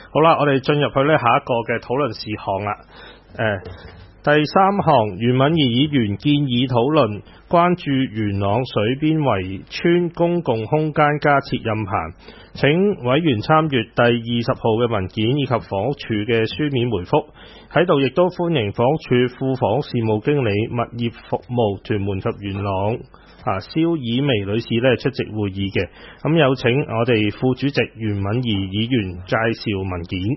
好啦，我哋進入去呢下一個嘅討論事項啦。第3項，袁敏儀議員建議討論關注元朗水邊圍村公共空間加設任棚，請委員參閱第20號嘅文件以及房屋署嘅書面回覆。喺度亦都歡迎房屋署副房屋事務經理物業服務屯門及元朗蕭以薇女士呢出席會議嘅。咁有請我哋副主席袁敏儀議員介紹文件。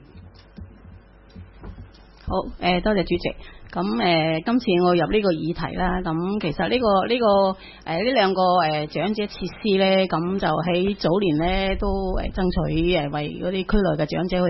好，多謝主席。咁今次我入呢個議題啦，咁其實呢兩個長者設施呢，咁就喺早年呢都爭取為嗰啲區內嘅長者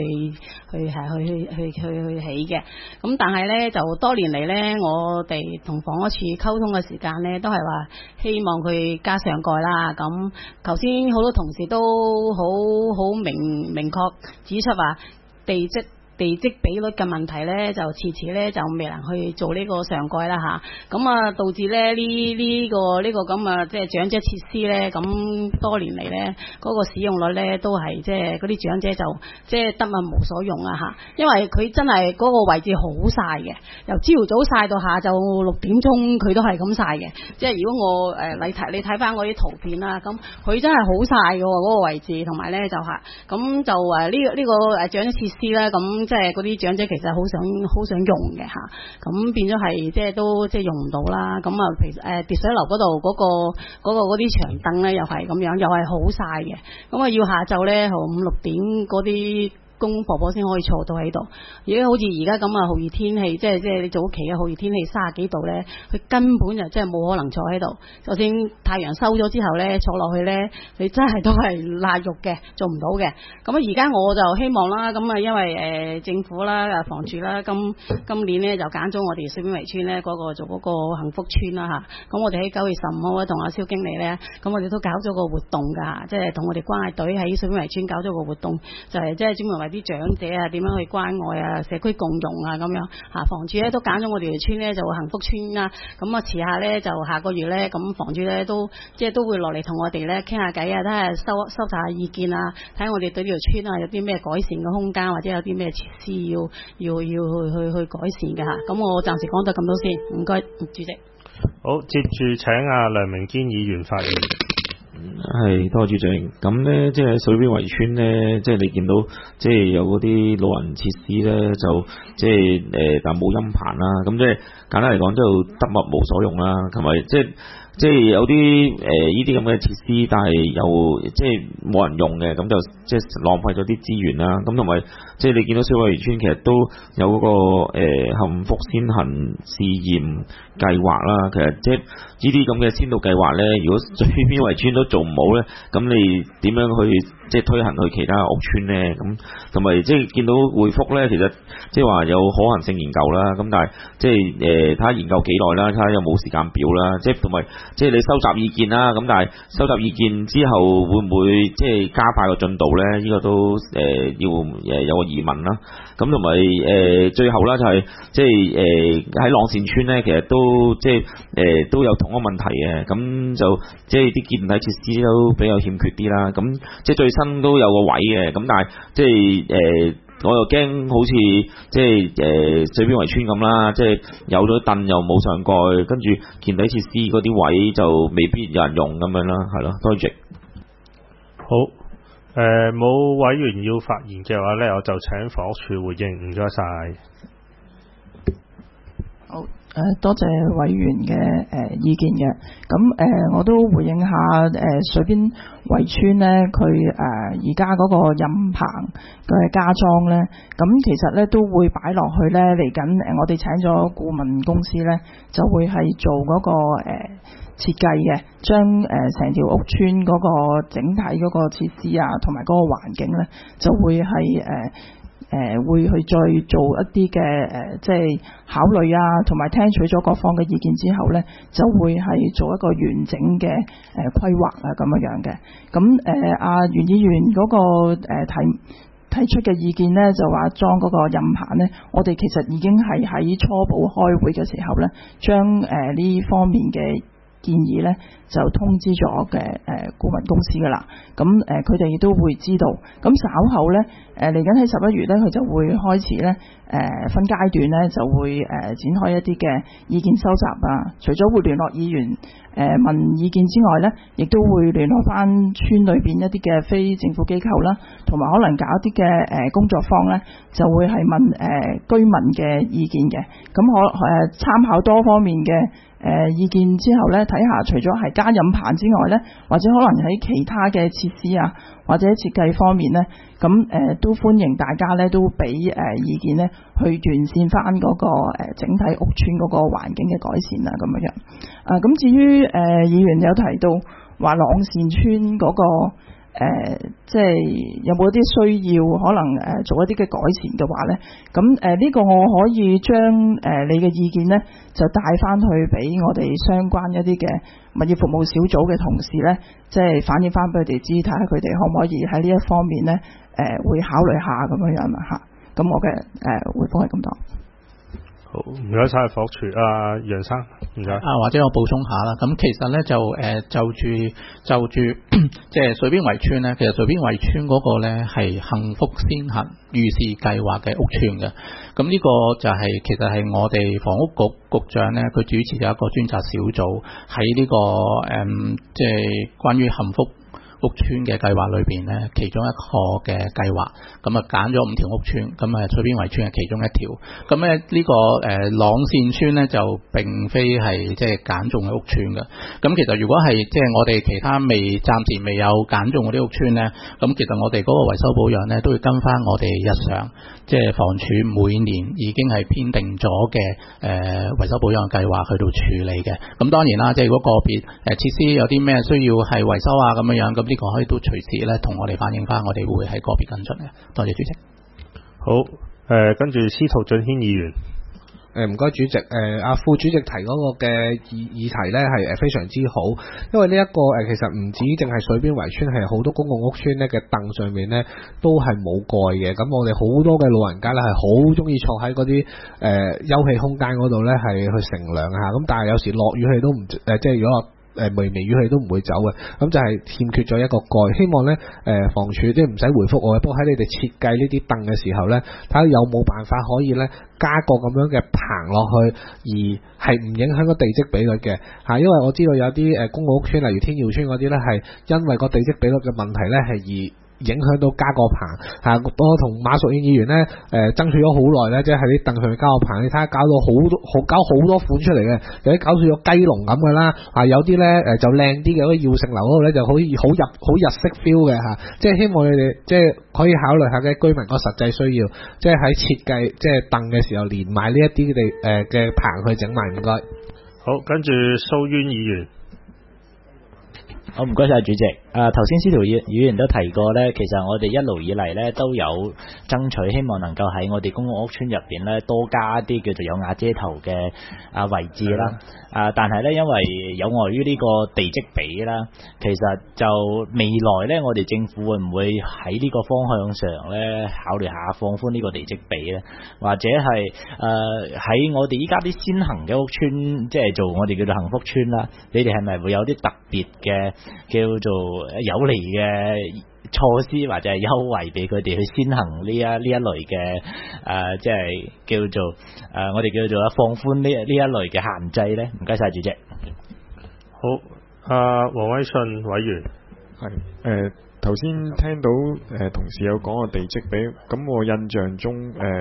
去起嘅。咁但係呢，就多年嚟呢，我哋同房屋署溝通嘅時間呢，都係話希望佢加上蓋啦。咁頭先好多同事都好明確指出話地積比率嘅問題呢，就遲遲呢就未能去做呢個上蓋啦嚇，咁導致呢呢個咁啊即係長者設施呢，咁多年嚟呢嗰個使用率呢都係即係嗰啲長者就即係得物無所用啊嚇，因為佢真係嗰個位置好曬嘅，由朝早曬到下晝6點鐘佢都係咁曬嘅，即係如果我你睇翻我啲圖片啦，咁佢真係好曬嘅喎嗰個位置，同埋呢就嚇，咁就呢個長者設施呢，咁即係嗰啲長者其實好想用嘅嚇，咁變咗係即係都即係用唔到啦。咁譬如跌水樓嗰度嗰啲長凳咧，又係咁樣，又係好曬嘅。咁要下晝咧5、6點嗰啲公婆婆先可以坐到喺度。而家好似而家咁啊，酷熱天氣，即係你早期嘅酷熱天氣30幾度咧，佢根本就真係冇可能坐喺度。就算太陽收咗之後咧，坐落去咧，你真係都係辣肉嘅，做唔到嘅。咁而家我就希望啦，咁因為政府啦、房署啦，今年咧就揀咗我哋水邊圍村咧嗰個做嗰個幸福村啦嚇。咁我哋喺9月15號咧同阿蕭經理咧，咁我哋都搞咗個活動㗎，即係同我哋關愛隊喺水邊圍村搞咗個活動，就係即係專門為啲長者啊點樣去關愛啊、社區共融啊咁樣嚇。房署咧都揀咗我哋條村咧做幸福村啦。咁遲下咧就下個月咧，咁房署咧都即係都會落嚟同我哋咧傾下偈啊，睇下收集下意見啊，睇下我哋對呢條村啊有啲咩改善嘅空間，或者有啲咩設施要去改善嘅嚇。咁我暫時講到咁多先，唔該主席。 好，接住請阿梁明堅議員發言。 係，多謝主席。咁咧，即係水邊圍村咧，即係你見到，即係有嗰啲老人設施咧，就即係但冇陰棚啦。咁即係簡單嚟講，就得物無所用啦。同埋即係有啲呢啲咁嘅設施，但係又即係冇人用嘅，咁就即係浪費咗啲資源啦。咁同埋即係你見到水邊圍村其實都有嗰個幸福先行試驗計劃啦。其實即係呢啲咁嘅先導計劃咧，如果水邊圍村都做唔好咧，咁你點樣去即係推行去其他屋村咧？咁同埋即係見到回覆咧，其實即係話有可行性研究啦。咁但係即係睇下研究幾耐啦，睇下有冇時間表啦。即係同埋即係你收集意見啦。咁但係收集意見之後會唔會即係加快個進度咧？呢個都要有個疑問啦。咁同埋最後啦，就係即係喺朗善村咧，其實都即係都有同一個問題嘅。咁就即係啲健體設施都比較欠缺啲啦。咁即係最新都有個位嘅。咁但係即係我又驚好似即係水邊圍村咁啦，即係有咗凳又冇上蓋，跟住健體設施嗰啲位就未必有人用咁樣啦，係咯，多謝。 好。冇委員要發言嘅話呢，我就請房屋署回應，唔該晒。 好，多謝委員嘅意見嘅。咁我都回應下水邊圍村呢，佢而家嗰個任棚嘅加裝呢，咁其實呢都會擺落去呢。嚟緊我哋請咗顧問公司呢，就會係做嗰個設計嘅，將成條屋村嗰個整體嗰個設施啊，同埋嗰個環境呢，就會係會去再做一啲嘅即係考慮啊，同埋聽取咗各方嘅意見之後呢，就會係做一個完整嘅規劃啊咁樣嘅。咁袁議員嗰個提出嘅意見呢，就話裝嗰個任棚呢，我哋其實已經係喺初步開會嘅時候呢，將呢方面嘅建議咧就通知咗嘅顧問公司噶啦。咁佢哋亦都會知道。咁稍後咧嚟緊喺11月咧，佢就會開始咧分階段咧就會展開一啲嘅意見收集啊。除咗會聯絡議員問意見之外咧，亦都會聯絡翻村裏邊一啲嘅非政府機構啦，同埋可能搞一啲嘅工作坊咧，就會係問居民嘅意見嘅。咁參考多方面嘅意見之後咧，睇下除咗係加飲棚之外咧，或者可能喺其他嘅設施啊，或者設計方面咧，咁都歡迎大家咧都俾意見咧，去完善翻嗰個整體屋邨嗰個環境嘅改善啊咁樣。咁至於議員有提到話朗善邨嗰個即係有冇一啲需要可能做一啲嘅改善嘅話咧，咁呢個我可以將你嘅意見咧就帶翻去俾我哋相關一啲嘅物業服務小組嘅同事咧，即係反映翻俾佢哋知，睇下佢哋可唔可以喺呢一方面咧會考慮下咁樣啊嚇。咁我嘅回覆係咁多。 好，唔該晒房署楊生，唔該。 或者我補充下啦。咁其實咧就住即係水邊圍村咧，其實水邊圍村嗰個咧係幸福先行預示計劃嘅屋邨嘅。咁呢個就係其實係我哋房屋局長咧，佢主持咗一個專責小組喺呢個即係關於幸福屋邨嘅計劃裏邊咧，其中一個嘅計劃，咁啊揀咗5條屋邨，咁啊水邊圍村係其中一條。咁咧呢個朗善村咧就並非係即係揀中嘅屋邨嘅。咁其實如果係即係我哋其他暫時未有揀中嗰啲屋邨咧，咁其實我哋嗰個維修保養咧都會跟翻我哋日常即係房署每年已經係編定咗嘅維修保養計劃去到處理嘅。咁當然啦，即係如果個別設施有啲咩需要係維修啊咁樣，咁呢個可以都隨時咧同我哋反映翻，我哋會喺個別跟進嘅。多謝主席。 好，跟住司徒俊軒議員。 唔該主席，副主席提嗰個嘅議題呢係非常之好，因為呢一個其實唔止淨係水邊圍村，係好多公共屋邨呢嘅凳上面呢都係冇蓋嘅。咁我哋好多嘅老人家呢係好中意坐喺嗰啲休憩空間嗰度呢係去乘涼下，咁但係有時落雨氣都唔即係如果微雨氣都唔會走嘅，咁就係欠缺咗一個蓋。希望呢房署即係唔使回覆我，不過喺你哋設計呢啲凳嘅時候呢，睇下有冇辦法可以呢加個咁樣嘅棚落去，而係唔影響個地積比率嘅嚇。因為我知道有啲公共屋邨，例如天耀邨嗰啲呢，係因為個地積比率嘅問題呢係而影響到加個棚嚇。我同馬淑燕議員呢爭取咗好耐呢，即係喺啲凳上面加個棚。你睇下搞到搞好多款出嚟嘅，有啲搞到個雞籠咁嘅啦，有啲呢就靚啲嘅，嗰啲耀盛樓嗰度呢就好日式 feel 嘅嚇。即係希望你哋即係可以考慮下嘅居民個實際需要，即係喺設計即係凳嘅時候連埋呢一啲嘅棚去整埋。唔該。 好，跟住蘇淵議員。 好，唔該晒主席。頭先司徒議員都提過呢，其實我哋一路以嚟呢都有爭取，希望能夠喺我哋公共屋邨入邊呢多加一啲叫做有瓦遮頭嘅位置啦。但係呢，因為有礙於呢個地積比啦，其實就未來呢，我哋政府會唔會喺呢個方向上呢考慮下放寬呢個地積比呢？或者係喺我哋依家啲先行嘅屋邨，即係做我哋叫做幸福邨啦，你哋係咪會有啲特別嘅叫做有利嘅措施或者係優惠俾佢哋去先行呢一類嘅即係叫做我哋叫做放寬呢一類嘅限制呢？唔該晒主席。 好，黃偉信委員。 係頭先聽到同事有講個地積比，咁我印象中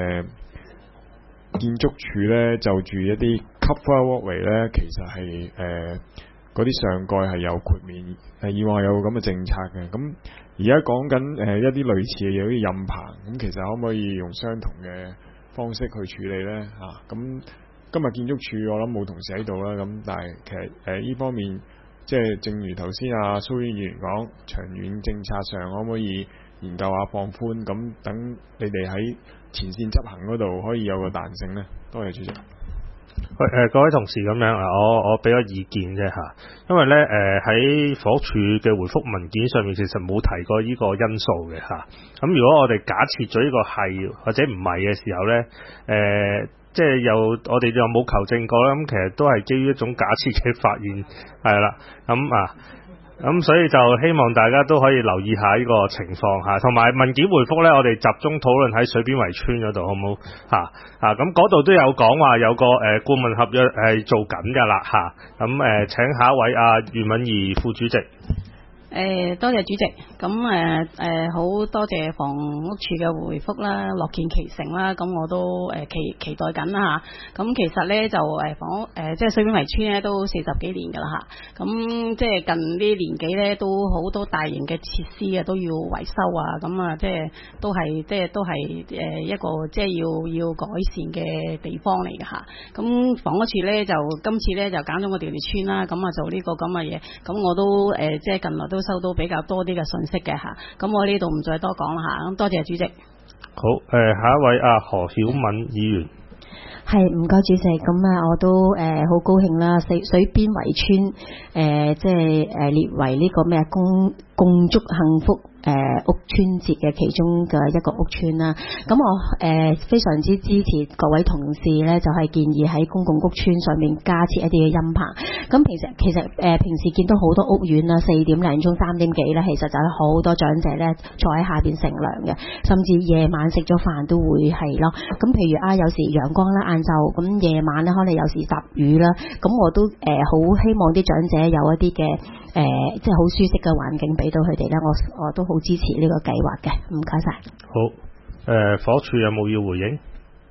建築署呢就住一啲 cover walkway 呢，其實係嗰啲上蓋係有豁免，以往有咁嘅政策嘅。咁而家講緊一啲類似嘅嘢，好似蔭棚，咁其實可唔可以用相同嘅方式去處理呢？咁今日建築署我諗冇同事喺度啦，咁但係其實呢方面即係正如頭先蘇議員講，長遠政策上可唔可以研究下放寬，咁等你哋喺前線執行嗰度可以有個彈性呢？多謝主席。 各位同事咁樣我俾個意見啫嚇，因為咧喺房署嘅回覆文件上面其實冇提過呢個因素嘅嚇。咁如果我哋假設咗呢個係或者唔係嘅時候咧， 即係我哋又冇求證過啦，咁其實都係基於一種假設嘅發現，係啦，咁所以就希望大家都可以留意下呢個情況嚇，同埋文件回覆咧，我哋集中討論喺水邊圍村嗰度，好唔好嚇？咁嗰度都有講話有個顧問合約係做緊㗎啦嚇，咁請下一位袁敏儀副主席。 多謝主席，咁好多謝房屋署嘅回覆啦，樂見其成啦，咁我都期待緊啦嚇。咁其實咧就房屋即係水邊圍村咧都40幾年㗎啦嚇，咁即係近啲年紀咧都好多大型嘅設施啊都要維修啊，咁啊即係都係一個即係要改善嘅地方嚟㗎嚇。咁房屋署咧就今次咧就揀咗個條村啦，咁啊做呢個咁嘅嘢，咁我都即係近來都收到比較多啲嘅信息嘅嚇，咁我呢度唔再多講啦嚇，咁多謝主席。 好，下一位何曉敏議員。 係，唔該主席，咁我都好高興啦，水邊圍村即係列為呢個咩共築幸福屋村節嘅其中嘅一個屋村啦。咁我非常之支持各位同事咧，就係建議喺公共屋村上面加設一啲嘅音棚。咁其實平時見到好多屋苑啦，4點零鐘3點幾咧，其實就有好多長者咧坐喺下邊乘涼嘅，甚至夜晚食咗飯都會係咯。咁譬如有時陽光啦，晏晝咁夜晚咧可能有時雜雨啦，咁我都好希望啲長者有一啲嘅即係好舒適嘅環境俾到佢哋咧，我都好支持呢個計劃嘅，唔該晒。 好，房署有冇要回應？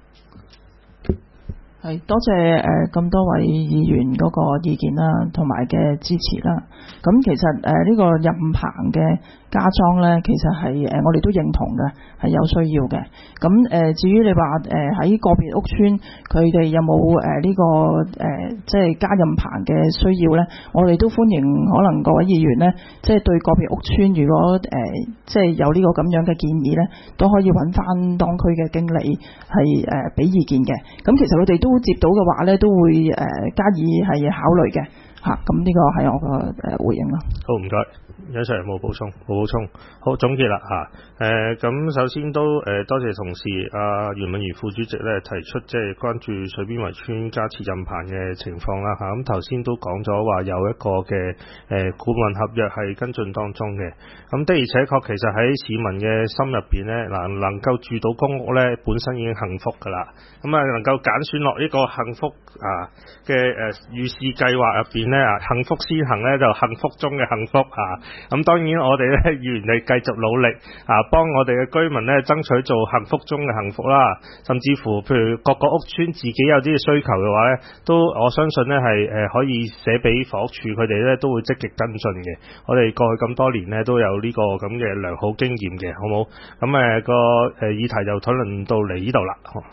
係多謝咁多位議員嗰個意見啦，同埋嘅支持啦。咁其實呢個任棚嘅加裝咧，其實係我哋都認同嘅，係有需要嘅。咁至於你話喺個別屋邨佢哋有冇呢個即係加任棚嘅需要咧，我哋都歡迎可能各位議員咧，即係對個別屋邨如果即係有呢個咁樣嘅建議咧，都可以揾翻當區嘅經理係俾意見嘅。咁其實佢哋都接到嘅話咧，都會加以係考慮嘅嚇。咁呢個係我個回應啦。 好，唔該。有上有冇補充？冇補充。好，總結啦嚇。咁首先都多謝同事袁敏儀副主席咧提出即係關注水邊圍村加設任棚嘅情況啦嚇。咁頭先都講咗話有一個嘅顧問合約係跟進當中嘅。咁的而且確其實喺市民嘅心入邊咧，能夠住到公屋咧，本身已經幸福㗎啦。咁能夠揀選落呢個幸福嘅預示計劃入邊咧幸福先行咧就幸福中嘅幸福咁當然我哋咧議員哋繼續努力幫我哋嘅居民咧爭取做幸福中嘅幸福啦，甚至乎譬如各個屋邨自己有啲嘅需求嘅話咧，都我相信咧係可以寫俾房屋署，佢哋咧都會積極跟進嘅。我哋過去咁多年咧都有呢個咁嘅良好經驗嘅，好冇？咁個議題就討論到嚟呢度啦。